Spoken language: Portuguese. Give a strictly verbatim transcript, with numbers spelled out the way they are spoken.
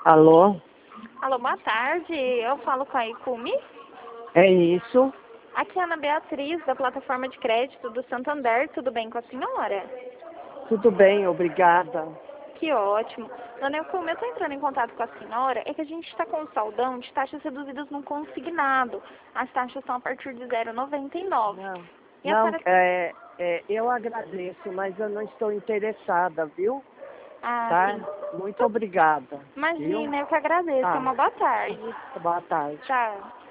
Alô? Alô, boa tarde. Eu falo com a Ikumi. É isso? Aqui é a Ana Beatriz, da plataforma de crédito do Santander. Tudo bem com a senhora? Tudo bem, obrigada. Que ótimo. Dona Ikumi, eu estou entrando em contato com a senhora. É que a gente está com um saldão de taxas reduzidas no consignado. As taxas são a partir de zero vírgula noventa e nove. Não, E a não senhora... é, é, eu agradeço, mas eu não estou interessada, viu? Ah, Tá? sim. Muito obrigada, viu? Imagina, eu que agradeço. Tá. Uma boa tarde. Boa tarde. Tchau.